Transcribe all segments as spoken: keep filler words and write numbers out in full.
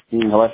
Mm, hello?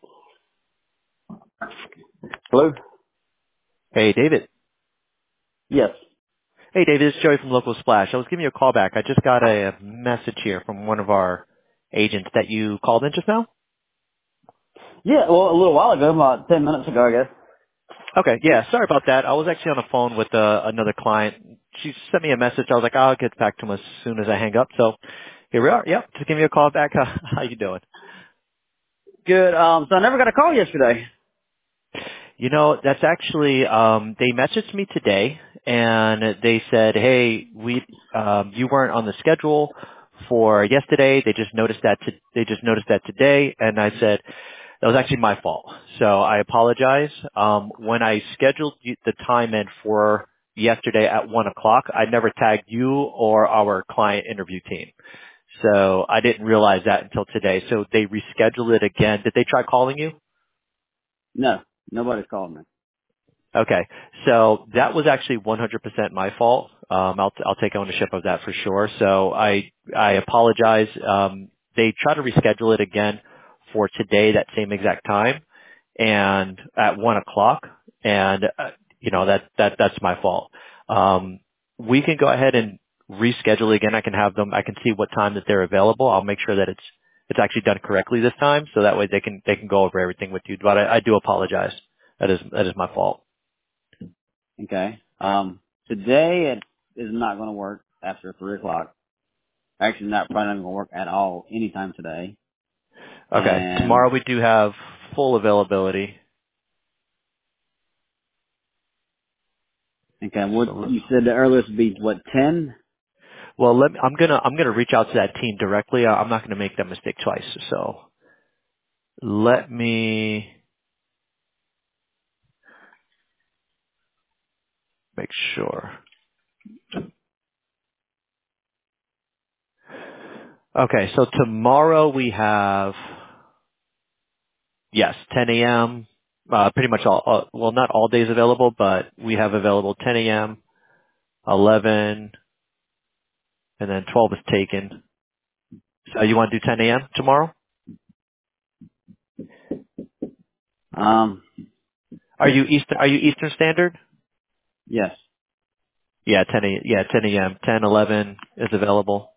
Hello? Hey, David. Yes. Hey, David. It's Joey from Local Splash. I was giving you a call back. I just got a message here from one of our agents that you called in just now. Yeah, well, a little while ago, about ten minutes ago, I guess. Okay. Yeah. Sorry about that. I was actually on the phone with uh, another client. She sent me a message. I was like, I'll get back to him as soon as I hang up. So here we are. Yep. Just give me a call back. How, how you doing? Good. Um, so I never got a call yesterday. You know, that's actually, um, they messaged me today and they said, hey, we, um, you weren't on the schedule for yesterday. They just noticed that, to, they just noticed that today. And I said, that was actually my fault. So I apologize. Um, when I scheduled you- the time in for yesterday at one o'clock, I never tagged you or our client interview team. So I didn't realize that until today. So they rescheduled it again. Did they try calling you? No, nobody's called me. Okay. So that was actually one hundred percent my fault. Um, I'll, I'll take ownership of that for sure. So I, I apologize. Um, they tried to reschedule it again for today, that same exact time and at one o'clock. And, uh, you know, that, that, that's my fault. Um, we can go ahead and reschedule again. I can have them, I can see what time that they're available. I'll make sure that it's, it's actually done correctly this time. So that way they can, they can go over everything with you. But I, I do apologize. That is, that is my fault. Okay. Um, today it is not going to work after three o'clock. Actually, not probably not going to work at all anytime today. Okay. And, Tomorrow we do have full availability. okay, what, So, you said the earliest would be, what, ten? well, let me, I'm gonna, I'm gonna reach out to that team directly. I- I'm not gonna make that mistake twice. So let me make sure. Okay. So tomorrow we have, yes, ten a.m. Uh, pretty much all, uh, well, not all days available, but we have available ten a.m., eleven, and then twelve is taken. So you want to do ten a.m. tomorrow? Um, Are you Eastern, are you Eastern Standard? yes. Yeah, ten a, yeah, ten a.m., ten, eleven is available.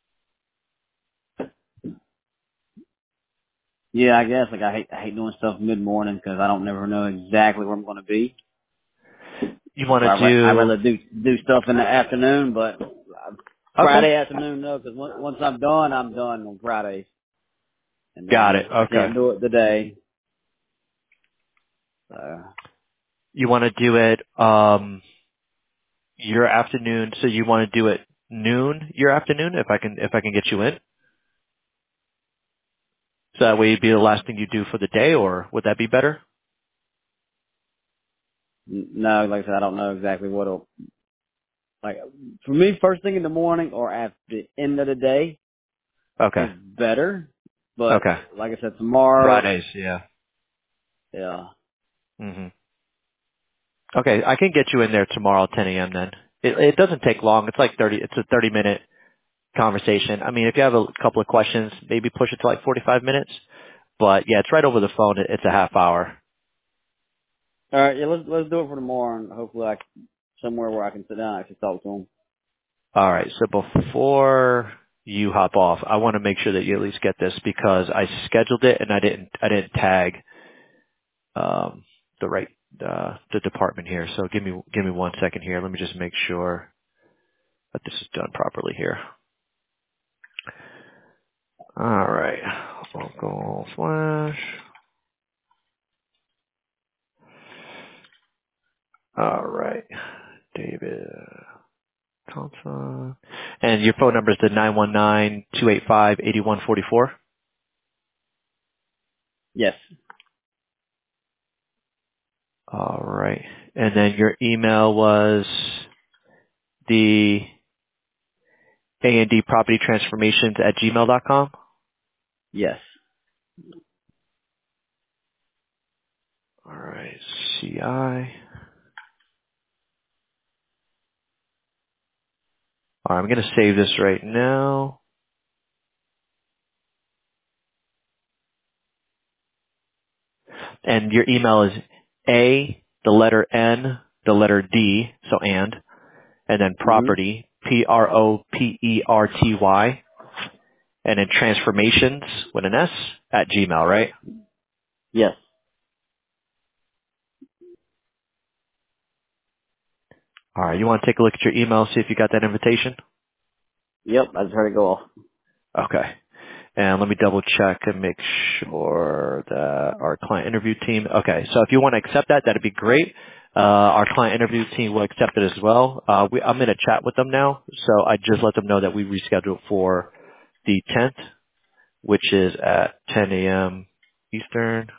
Yeah, I guess, like, I hate, I hate doing stuff mid-morning because I don't never know exactly where I'm going to be. You So want I to ra- I do, rather do do stuff in the afternoon, but uh, okay. Friday afternoon no, because once I'm done, I'm done on Fridays, and Got it. then I Okay. can't do it today. So You want to do it um your afternoon, so you want to do it noon your afternoon if I can if I can get you in. So that way it'd be the last thing you do for the day, or would that be better? n- no, like I said, I don't know exactly what'll like for me. First thing in the morning or at the end of the day Okay. is better, but Okay. like I said, tomorrow, Fridays, yeah. yeah, Mhm. Okay, I can get you in there tomorrow at ten a.m. then. It it doesn't take long. It's like thirty it's a thirty minute conversation. I mean, if you have a couple of questions, maybe push it to like forty-five minutes. But yeah, it's right over the phone. It- It's a half hour. all right, yeah, let's let's do it for tomorrow, and hopefully I can, somewhere where I can sit down and actually talk to them. All right. So before you hop off, I want to make sure that you at least get this because I scheduled it and I didn't I didn't tag um, the right uh, the department here. So give me give me one second here. Let me just make sure that this is done properly here. All right. Local slash. All right. David Thompson. And your phone number is the nine one nine two eight five eight one four four. Yes, All right. And then your email was the A and D Property Transformations at gmail dot com. yes. All right, C I. All right, I'm going to save this right now. and your email is A, the letter N, the letter D, so and, and then Mm-hmm. property, P R O P E R T Y, and then transformations with an S at Gmail, right? Yes. All right, you want to take a look at your email, see if you got that invitation? Yep, I just heard it go off. Okay. And let me double check and make sure that our client interview team, okay, so if you want to accept that, that'd be great. Uh, our client interview team will accept it as well. Uh, we, I'm in a chat with them now, so I just let them know that we rescheduled for the tenth, which is at ten a.m. Eastern.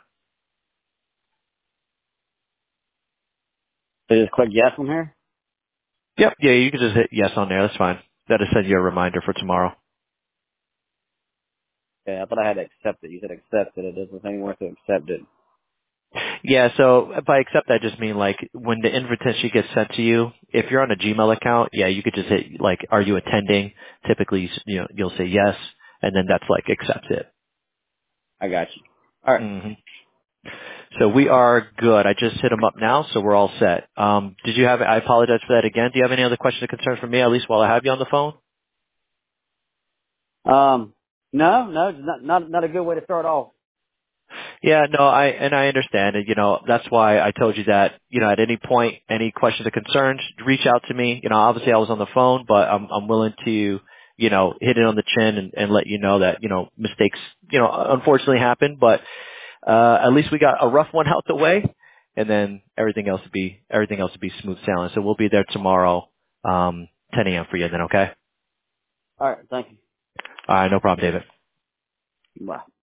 So just click yes on here? Yep, yeah, you can just hit yes on there. That's fine. That'll send you a reminder for tomorrow. Okay, I thought I had to accept it. You said accept it. It doesn't say anywhere to accept it. Yeah, so by accept, I just mean like when the invitation gets sent to you, if you're on a Gmail account, yeah, you could just hit like, are you attending? Typically, you know, you'll say yes, and then that's like accept it. I got you. All right. hmm So we are good. I just hit them up now, so we're all set. Um, did you have? I apologize for that again. Do you have any other questions or concerns for me? At least while I have you on the phone. Um, no, no, it's not not not a good way to start off. Yeah, no, I and I understand, and you know that's why I told you that. You know, at any point, any questions or concerns, reach out to me. You know, obviously I was on the phone, but I'm I'm willing to, you know, hit it on the chin and, and let you know that you know mistakes, you know, unfortunately happen, but uh at least we got a rough one out the way, and then everything else would be everything else would be smooth sailing. So we'll be there tomorrow, um, ten a.m. for you. Then, okay? All right, thank you. All right, no problem, David. Bye.